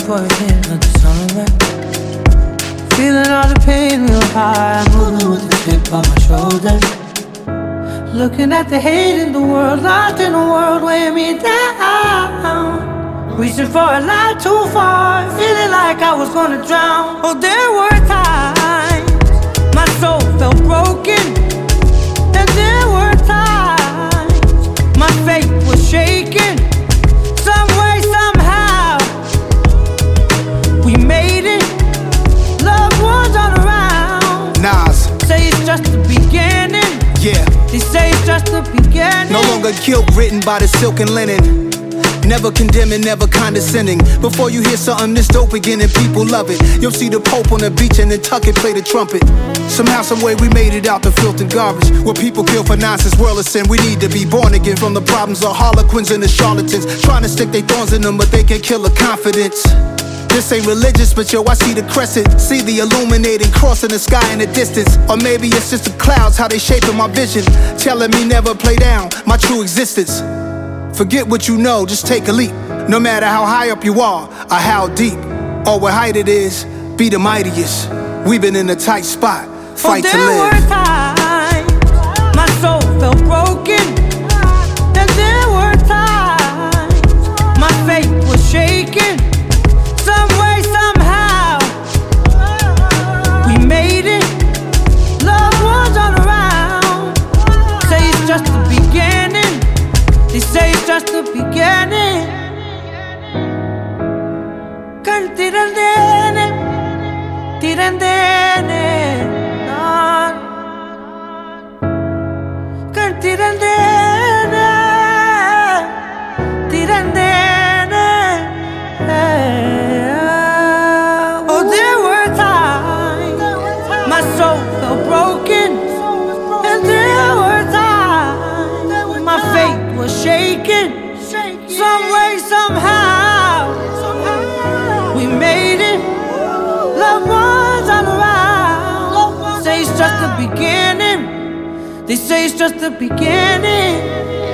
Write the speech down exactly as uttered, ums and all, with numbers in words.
before it hit like the summer rain. Feeling all the pain real high, moving with the tip on my shoulder. Looking at the hate in the world, lost in a world weighing me down. Reaching for a light too far, feeling like I was gonna drown. Oh, there were times my soul felt broken, and there were times my faith was shaken. Some way, somehow, we made it. Loved ones all around. Nas say it's just the beginning. Yeah. They say it's just the beginning. No longer guilt written by the silk and linen. Never condemning, never condescending. Before you hear something this dope again and people love it, you'll see the Pope on the beach and Nantucket play the trumpet. Somehow, someway we made it out the filth and garbage. Where people kill for nonsense, world of sin. We need to be born again from the problems of harlequins and the charlatans. Trying to stick their thorns in them, but they can kill the confidence. This ain't religious, but yo, I see the crescent. See the illuminating cross in the sky in the distance. Or maybe it's just the clouds, how they shaping my vision, telling me never play down my true existence. Forget what you know, just take a leap. No matter how high up you are, or how deep, or what height it is, be the mightiest. We've been in a tight spot, fight oh, to live. There were times my soul felt broken, and there were times my faith was shaken. Some way, somehow, we made it. Loved ones all around. Say it's just the beginning. They say it's just the beginning. Can tirandene, tirandene, no. Can tirandene, tirandene. Oh, there were times my soul felt broken, and there were times my faith was shaken. Some way, somehow, we made it. Loved ones all around. Say it's just the beginning. They say it's just the beginning.